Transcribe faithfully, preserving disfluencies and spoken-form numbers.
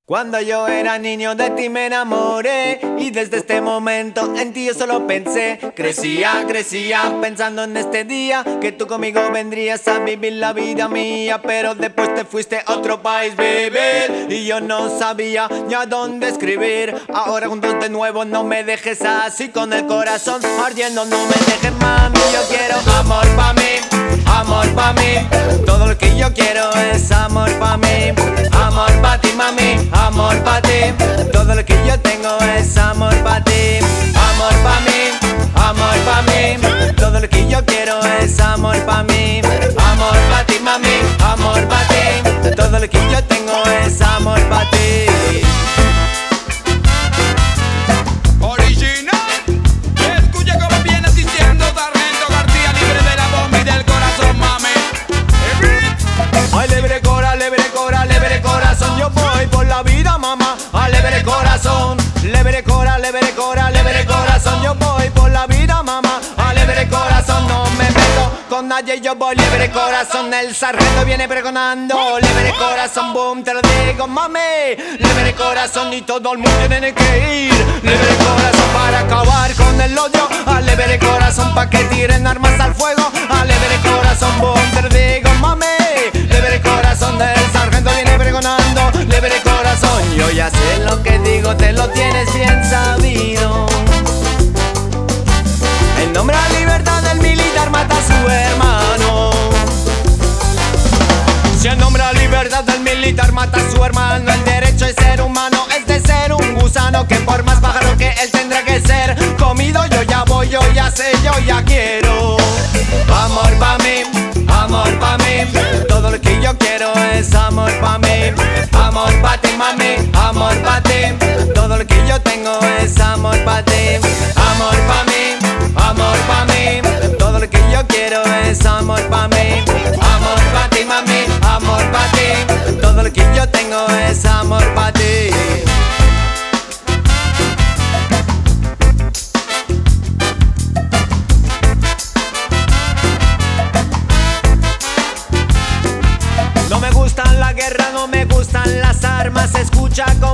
Cuando yo era niño de ti me enamoré y desde este momento en ti yo solo pensé. Crecía, crecía pensando en este día que tú conmigo vendrías a vivir la vida mía. Pero después te fuiste a otro país vivir y yo no sabía ya dónde escribir. Ahora juntos de nuevo, no me dejes así con el corazón ardiendo. No me dejes, mami, yo quiero amor pa' mí, amor pa' mí. Todo lo que yo quiero es amor pa' mí, amor pa' ti, mami, amor pa' ti. Todo lo que yo tengo es amor pa' ti, amor pa' mí, amor pa' mí. Todo lo que yo quiero es amor pa' mí, amor pa' ti, mami, amor pa' ti. Todo lo que yo tengo es amor pa' ti. Yo voy por la vida, mamá, alegre corazón. Lebre cora, lebre cora, lebre corazón. Yo voy por la vida, mamá, alegre corazón. No me meto con nadie, yo voy libre corazón. El sargento viene pregonando, libre corazón, boom, te lo digo, mami. Libre corazón y todo el mundo tiene que ir. Libre corazón para acabar con el odio. Libre corazón pa' que tiren armas al fuego. Libre corazón, boom, te lo digo, mami. Libre corazón, el sargento viene pregonando, libre corazón. Yo ya sé lo que digo, te lo tienes bien sabido. En nombre a libertad del militar mata a su hermano. Si en nombre a libertad del militar mata a su hermano, el derecho de ser humano es de ser un gusano, que por más pájaro que él tendrá que ser comido. Yo ya voy, yo ya sé, yo ya quiero amor pa' mí, amor pa' mí. Todo lo que yo quiero es amor pa' mí, amor pa' ti, mami, amor pa' ti. Todo lo que yo tengo es amor pa' ti, amor pa' mí, amor pa' mí. Todo lo que yo quiero es amor pa' mí, amor pa' ti, mami, amor pa' ti. Todo lo que yo tengo es amor pa' ti. No me gustan la guerra, no me gustan las armas. Escucha con